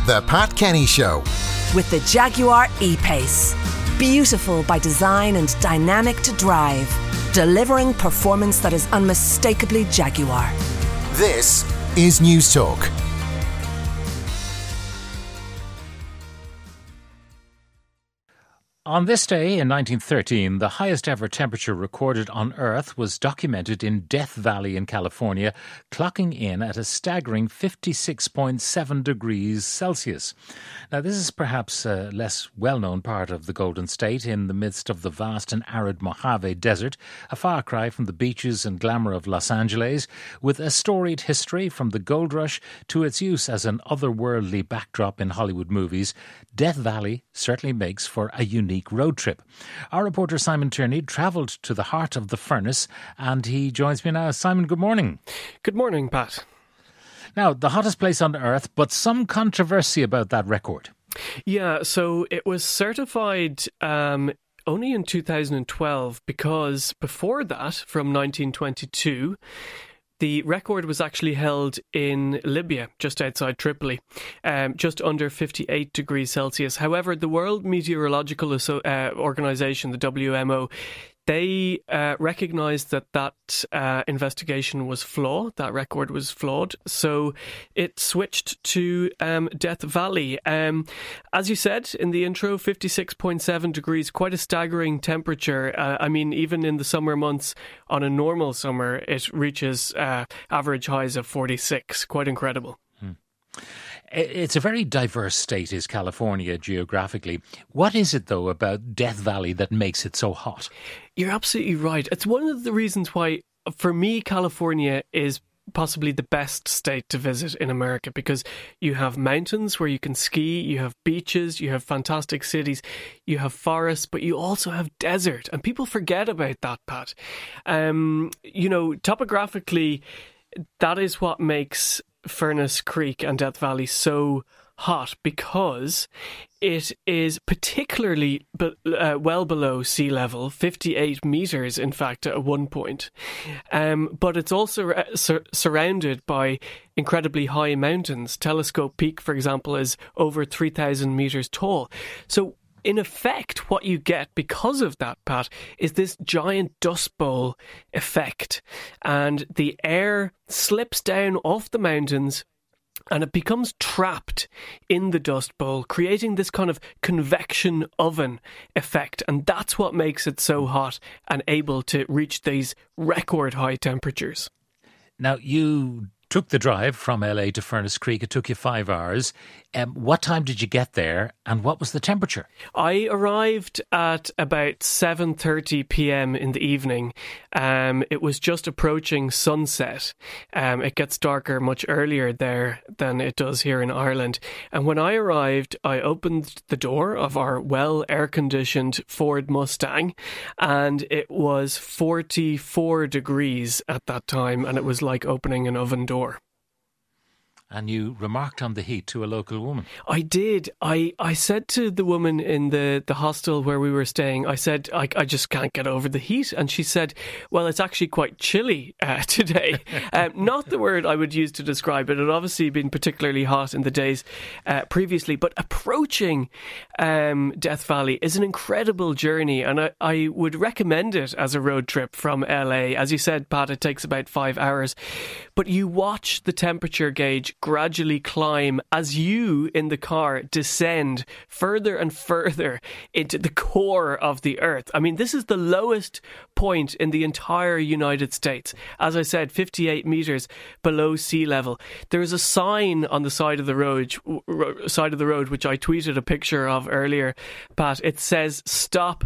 The Pat Kenny Show. With the Jaguar E-Pace. Beautiful by design and dynamic to drive. Delivering performance that is unmistakably Jaguar. This is News Talk. On this day in 1913, the highest ever temperature recorded on Earth was documented in Death Valley in California, clocking in at a staggering 56.7 degrees Celsius. Now, this is perhaps a less well-known part of the Golden State in the midst of the vast and arid Mojave Desert, a far cry from the beaches and glamour of Los Angeles, with a storied history from the gold rush to its use as an otherworldly backdrop in Hollywood movies. Death Valley certainly makes for a unique road trip. Our reporter Simon Tierney travelled to the heart of the furnace and he joins me now. Simon, good morning. Good morning, Pat. Now, the hottest place on earth, but some controversy about that record. Yeah, so it was certified only in 2012 because before that, from 1922, the record was actually held in Libya, just outside Tripoli, just under 58 degrees Celsius. However, the World Meteorological Organization, the WMO, they recognised that investigation was flawed, that record was flawed, so it switched to Death Valley. As you said in the intro, 56.7 degrees, quite a staggering temperature. I mean, even in the summer months, on a normal summer, it reaches average highs of 46. Quite incredible. It's a very diverse state, is California, geographically. What is it, though, about Death Valley that makes it so hot? You're absolutely right. It's one of the reasons why, for me, California is possibly the best state to visit in America, because you have mountains where you can ski, you have beaches, you have fantastic cities, you have forests, but you also have desert. And people forget about that, Pat. Topographically, that is what makes Furnace Creek and Death Valley so hot, because it is particularly well below sea level, 58 metres in fact at one point, but it's also surrounded by incredibly high mountains. Telescope Peak, for example, is over 3,000 metres tall. So in effect, what you get because of that, Pat, is this giant dust bowl effect. And the air slips down off the mountains and it becomes trapped in the dust bowl, creating this kind of convection oven effect. And that's what makes it so hot and able to reach these record high temperatures. Now, you took the drive from LA to Furnace Creek. It took you 5 hours. What time did you get there and what was the temperature? I arrived at about 7:30 p.m. in the evening. It was just approaching sunset. It gets darker much earlier there than it does here in Ireland. And when I arrived, I opened the door of our well air-conditioned Ford Mustang and it was 44 degrees at that time, and it was like opening an oven door. And you remarked on the heat to a local woman. I did. I said to the woman in the hostel where we were staying, I said, I just can't get over the heat. And she said, well, it's actually quite chilly today. Not the word I would use to describe it. It had obviously been particularly hot in the days previously. But approaching Death Valley is an incredible journey. And I would recommend it as a road trip from LA. As you said, Pat, it takes about 5 hours. But you watch the temperature gauge gradually climb as you in the car descend further and further into the core of the earth. I mean, this is the lowest point in the entire United States. As I said, 58 metres below sea level. There is a sign on the side of the road, which I tweeted a picture of earlier, Pat. It says, stop.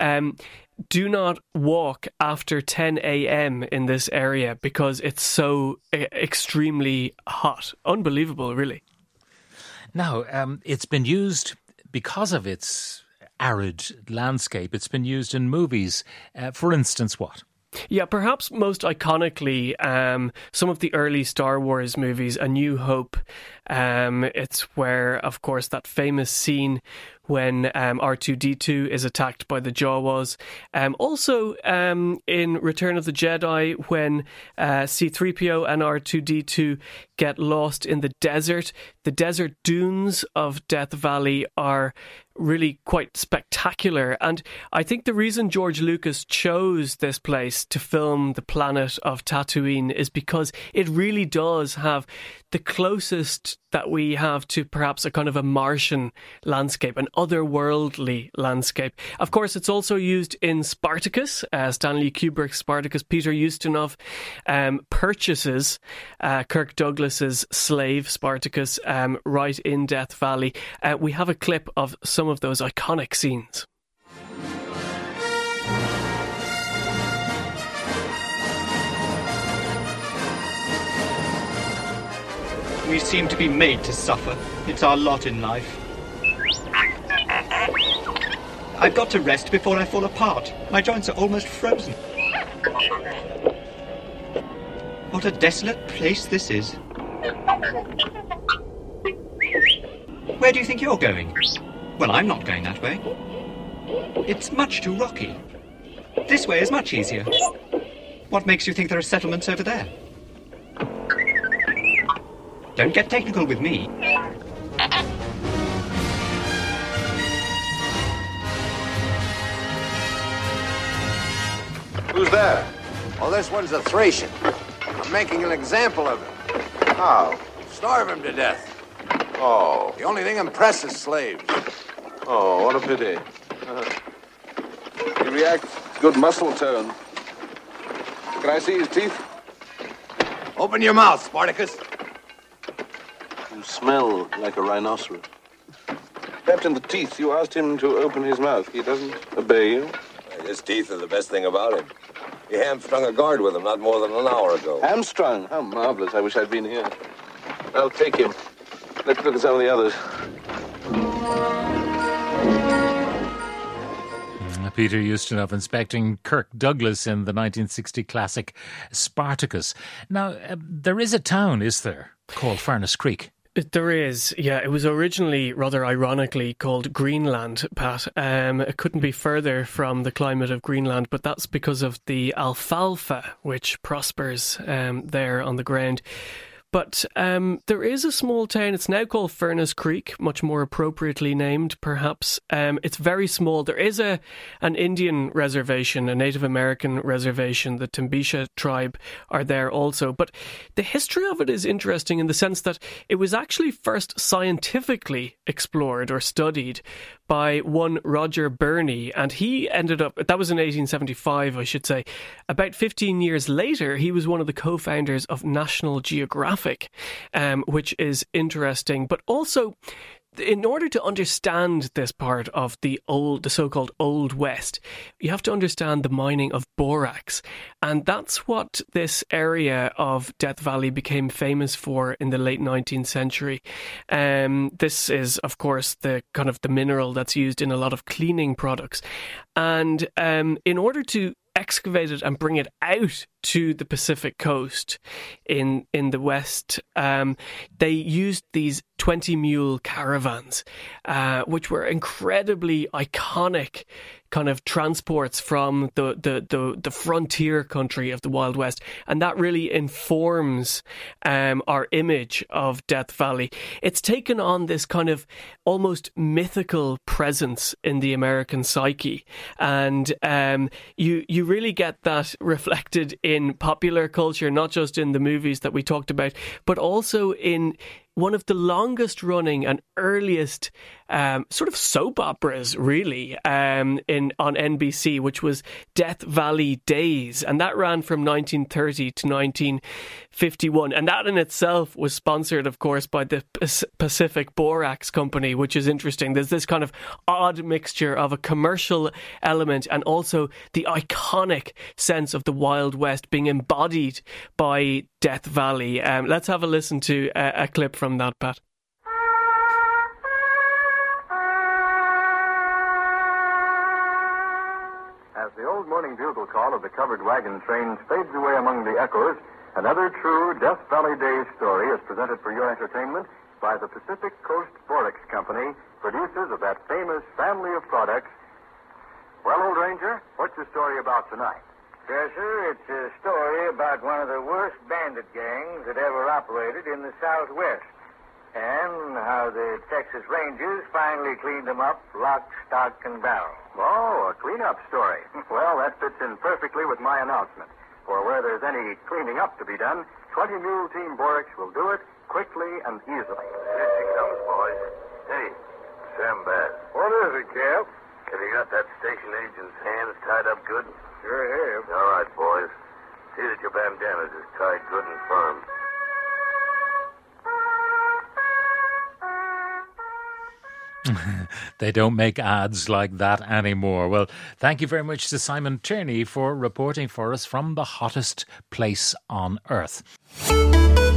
Do not walk after 10 a.m. in this area because it's so extremely hot. Unbelievable, really. Now, it's been used because of its arid landscape. It's been used in movies. For instance, what? Yeah, perhaps most iconically, some of the early Star Wars movies, A New Hope It's where, of course, that famous scene when R2-D2 is attacked by the Jawas. Also in Return of the Jedi, when C-3PO and R2-D2 get lost in the desert dunes of Death Valley are really quite spectacular. And I think the reason George Lucas chose this place to film the planet of Tatooine is because it really does have the closest that we have to perhaps a kind of a Martian landscape, an otherworldly landscape. Of course, it's also used in Spartacus. Stanley Kubrick's Spartacus. Peter Ustinov purchases Kirk Douglas's slave Spartacus right in Death Valley. We have a clip of some of those iconic scenes. We seem to be made to suffer. It's our lot in life. I've got to rest before I fall apart. My joints are almost frozen. What a desolate place this is. Where do you think you're going? Well, I'm not going that way. It's much too rocky. This way is much easier. What makes you think there are settlements over there? Don't get technical with me. Who's that? Oh, this one's a Thracian. I'm making an example of him. How? Starve him to death. Oh. The only thing impresses slaves. Oh, what a pity. He reacts good muscle tone. Can I see his teeth? Open your mouth, Spartacus. You smell like a rhinoceros. Captain, the teeth. You asked him to open his mouth. He doesn't obey you. His teeth are the best thing about him. He hamstrung a guard with him not more than an hour ago. Hamstrung? How marvelous. I wish I'd been here. I'll take him. Let's look at some of the others. Peter Ustinov inspecting Kirk Douglas in the 1960 classic Spartacus. Now, there is a town, is there, called Furnace Creek? There is, yeah. It was originally, rather ironically, called Greenland, Pat. It couldn't be further from the climate of Greenland, but that's because of the alfalfa, which prospers there on the ground. But there is a small town. It's now called Furnace Creek, much more appropriately named, perhaps. It's very small. There is an Indian reservation, a Native American reservation. The Timbisha tribe are there also. But the history of it is interesting in the sense that it was actually first scientifically explored or studied by one Roger Burney, and he ended up, that was in 1875, I should say. About 15 years later, he was one of the co-founders of National Geographic, which is interesting. But also, in order to understand this part of the so-called Old West, you have to understand the mining of borax. And that's what this area of Death Valley became famous for in the late 19th century. This is, of course, the kind of the mineral that's used in a lot of cleaning products. And in order to excavate it and bring it out to the Pacific coast in the West, they used these 20-mule caravans, which were incredibly iconic kind of transports from the frontier country of the Wild West, and that really informs our image of Death Valley. It's taken on this kind of almost mythical presence in the American psyche, and you really get that reflected in popular culture, not just in the movies that we talked about, but also in one of the longest running and earliest sort of soap operas, really, on NBC, which was Death Valley Days. And that ran from 1930 to 1951. And that in itself was sponsored, of course, by the Pacific Borax Company, which is interesting. There's this kind of odd mixture of a commercial element and also the iconic sense of the Wild West being embodied by Death Valley. Let's have a listen to a clip from that, Pat. As the old morning bugle call of the covered wagon train fades away among the echoes, another true Death Valley Days story is presented for your entertainment by the Pacific Coast Borax Company, producers of that famous family of products. Well, old Ranger, what's your story about tonight? Yes, sir, it's a story about one of the worst bandit gangs that ever operated in the Southwest, and how the Texas Rangers finally cleaned them up, lock, stock, and barrel. Oh, a cleanup story. Well, that fits in perfectly with my announcement. For where there's any cleaning up to be done, 20 Mule Team Borax will do it quickly and easily. Here she comes, boys. Hey, Sam Bass. What is it, Cap? Have you got that station agent's hands tied up good? Sure have. All right, boys. See that your bandanas is tied good and firm. They don't make ads like that anymore. Well, thank you very much to Simon Tierney for reporting for us from the hottest place on earth.